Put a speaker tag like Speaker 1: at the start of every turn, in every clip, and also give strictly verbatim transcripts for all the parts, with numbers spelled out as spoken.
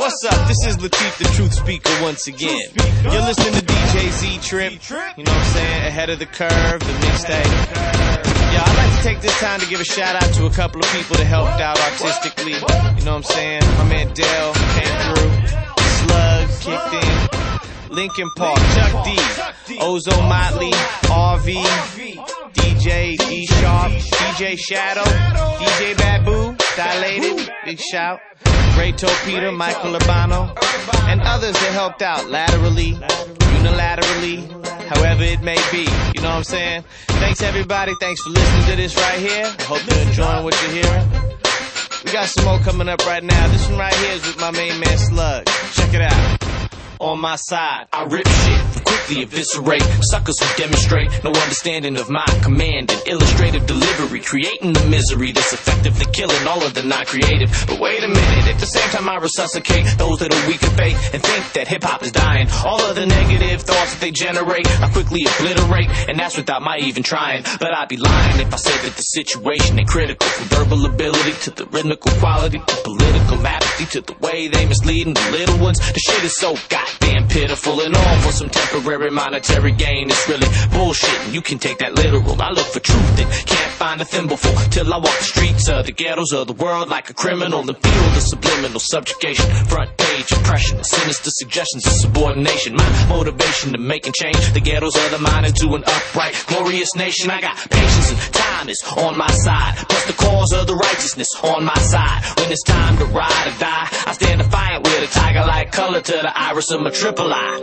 Speaker 1: What's up? This is Latif, the Truth Speaker, once again. You're listening to D J Z-Trip, you know what I'm saying, ahead of the curve, the mixtape. Yeah, I'd like to take this time to give a shout out to a couple of people that helped out artistically. You know what I'm saying? My man Dell came through, Slug kicked in, Linkin Park, Chuck D, Ozo Motley, R V, D J D Sharp, D J Shadow, D J Babu, Dilated, big shout, Ray Torpedo, Michael Urbano, and others that helped out laterally, unilaterally, however it may be. You know what I'm saying? Thanks everybody. Thanks for listening to this right here. I hope you're enjoying what you're hearing. We got some more coming up right now. This one right here is with my main man Slug. Check it out. On my side,
Speaker 2: I rip shit, quickly eviscerate suckers who demonstrate no understanding of my command and illustrative delivery, creating the misery that's effectively killing all of the non-creative. But wait a minute, at the same time I resuscitate those that are weak of faith and think that hip-hop is dying. All of the negative thoughts that they generate I quickly obliterate, and that's without my even trying. But I'd be lying if I said that the situation ain't critical, from verbal ability to the rhythmical quality to political apathy to the way they misleading the little ones. The shit is so goddamn pitiful, and all for some temporary monetary gain. It's really bullshit, and you can take that literal. I look for truth and can't find a thimbleful till I walk the streets of the ghettos of the world like a criminal and feel the subliminal subjugation, front page oppression, sinister suggestions of subordination. My motivation to making change the ghettos of the mind into an upright, glorious nation. I got patience and time is on my side, plus the cause of the righteousness on my side. When it's time to ride or die, I stand defiant with a tiger-like color to the iris of my triple eye.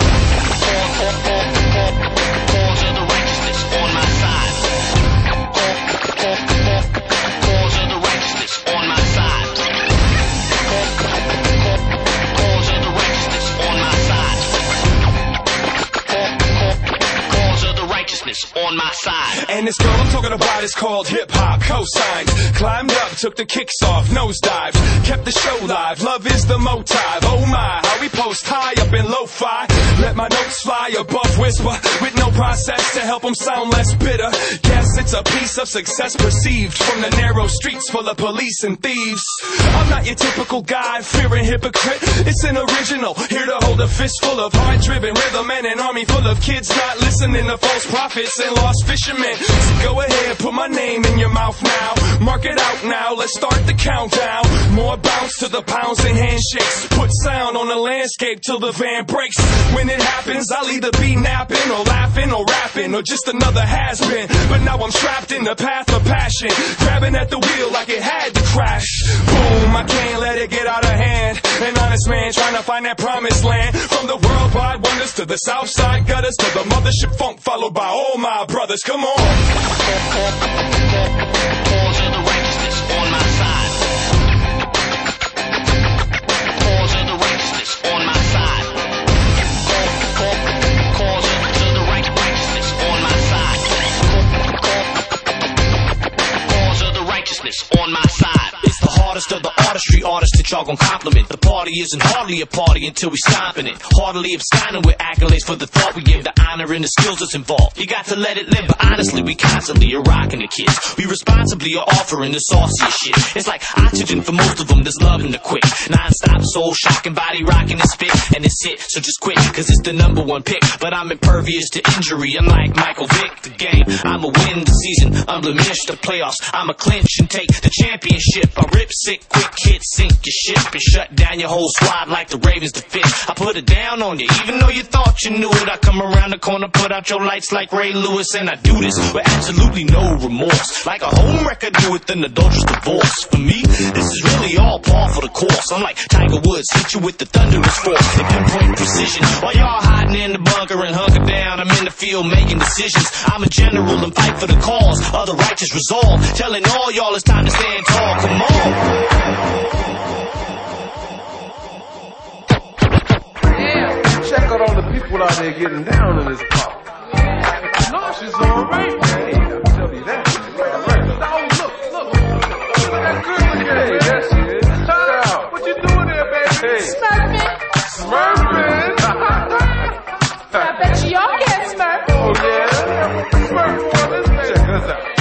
Speaker 2: Cause of the righteousness on my side. Cause of the righteousness on my side. Cause of the righteousness on my side. Cause of the righteousness on my side.
Speaker 3: And this girl I'm talking about is called hip-hop, co-signed. Climbed up, took the kicks off, nosedive, kept the show live, love is the motive. Oh my, how we post high up in lo-fi, let my notes fly above whisper, with no process to help them sound less bitter. Guess it's a piece of success perceived from the narrow streets full of police and thieves. I'm not your typical guy, fearing hypocrite, it's an original, here to hold a fistful of hard-driven rhythm and an army full of kids not listening to false prophets and lost fishermen. So go ahead, put my name in your mouth now, mark it out now, let's start the countdown. More bounce to the pounds and handshakes, put sound on the landscape till the van breaks. When it happens, I'll either be napping or laughing or rapping or just another has-been. But now I'm trapped in the path of passion, grabbing at the wheel like it had to crash. Boom, I can't let it get out of hand. An honest man trying to find that promised land. From the worldwide wonders to the south side gutters to the mothership funk followed by all my brothers. Come on.
Speaker 2: Cause of the righteousness on my side. Cause of the righteousness on my side. Cause of the righteousness on my side. Cause of the righteousness on my side. It's the hardest of the artistry artists that y'all gon' compliment. The party isn't hardly a party until we stomping it. Heartily absconding with accolades for the thought we give, the honor and the skills that's involved. You got to let it live, but honestly we constantly are rocking the kids. We responsibly are offering the sauciest shit. It's like oxygen for most of them, there's love in the quick. Non-stop soul shocking, body rocking and spit, and it's it, so just quit, cause it's the number one pick. But I'm impervious to injury, unlike Michael Vick. The game, I'ma win the season, unblemished the playoffs. I'ma clinch and take the championship. I rip sick, quick hit, sink your ship and shut down your whole squad like the Ravens to fit. I put it down on you, even though you thought you knew it. I come around the corner, put out your lights like Ray Lewis, and I do this with absolutely no remorse, like a home record do with an adulterous divorce. For me, this is really all par for the course. I'm like Tiger Woods, hit you with the thunderous force and pinpoint precision. While y'all hiding in the bunker and hunker down, I'm in the field making decisions. I'm a general and fight for the cause of the righteous resolve, telling all y'all it's time to stand tall. Come on.
Speaker 4: Check out all the people out there getting down in this park. No, she's alright, man. I'll tell you that. Right, right. Oh, look, look. Look at that good looking. Hey, there she is. Check out. What you doing there, baby? Hey.
Speaker 5: Smurfing.
Speaker 4: Smurfing.
Speaker 5: I bet you y'all can't smurf.
Speaker 4: Oh, yeah? Smurf on this, baby. Check us out.